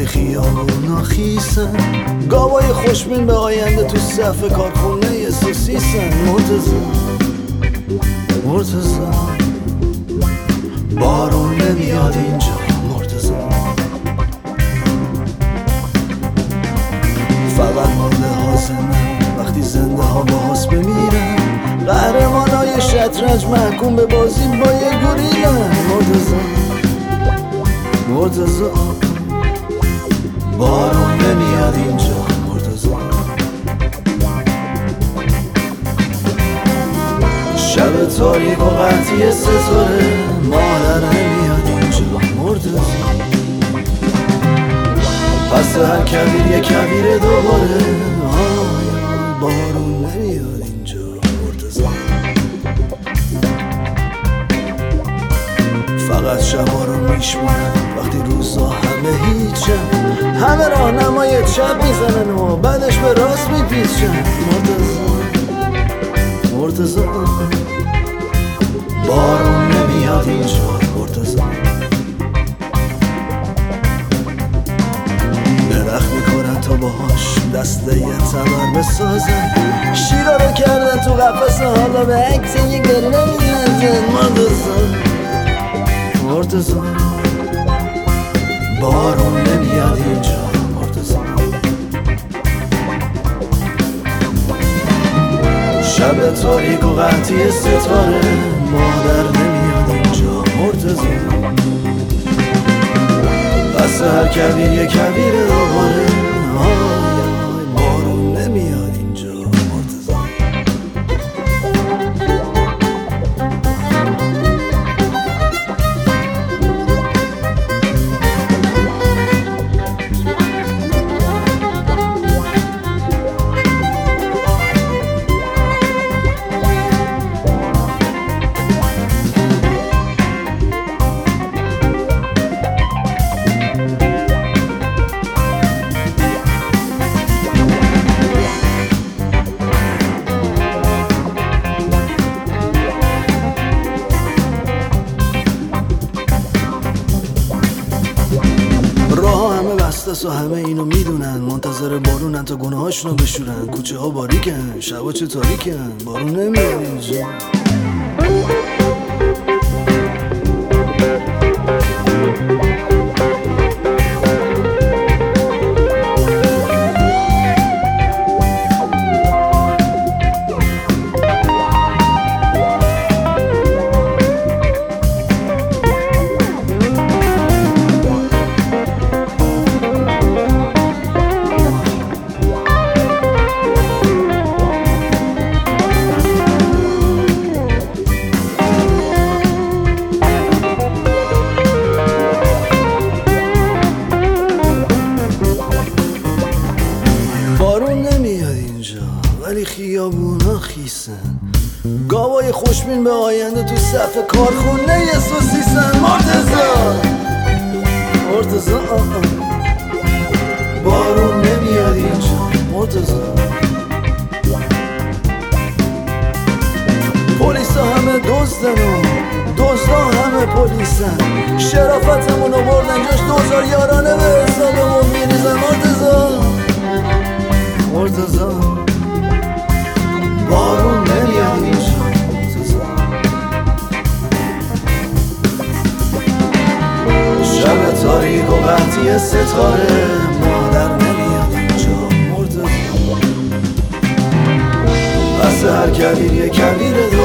خیابونا خیسن، گاوای خوشبین به آینده تو صف کارخونه سوسیسن. مرتضی بارون نمیاد اینجا. مرتضی فقط مرده ها زندن وقتی زنده ها باز بمیرن، قهرمانای شطرنج محکوم به بازی با یه گوریلن. مرتضی بارون نمیاد اینجا. مرتضی شب تاریک و قطعی ستاره، مادر نمیاد اینجا. مرتضی پس هر کبیر یه کبیر دوباره، بارون نمیاد اینجا. مرتضی فقط شبا رو میشمونن وقتی روزا همه هیچن، همه راهنمای چپ میزنن و بعدش به راست میپیچن. مرتضی بارون نمیاد اینجا. مرتضی درخت میکنن تا باهاش دسته یه تبر بسازن، شیرا رو کردن تو قفص حالا به عکس یه گله میلنزن. مرتضی بارون نمیاد اینجا. مرتضی شب تاریک و قطعی ستاره، مادر نمیاد اینجا. مرتضی پس هر کبیر یه کبیر دوباره، بارون نمیاد اینجا. مرتضی و همه اینو میدونن، منتظر بارونن تا گناهاشونو بشورن. کوچه ها باریکن، شبا چه تاریکن، بارون نمیاد اینجا. ولی خیابونا خیسن، گاوای خوشبین به آینده تو صف کارخونه سوسیسن. مرتضی بارون نمیاد اینجا. مرتضی پلیسا همه دزدن و دزدا همه پلیسن، شرافتمونو بردن جاش دوزار یارانه به حسابمون میریزن. مرتضی بارون نمیاد اینجا. شب تاریک و قطعی ستاره، مادر نمیاد اینجا. مرتضی پس هر کبیر یه کبیر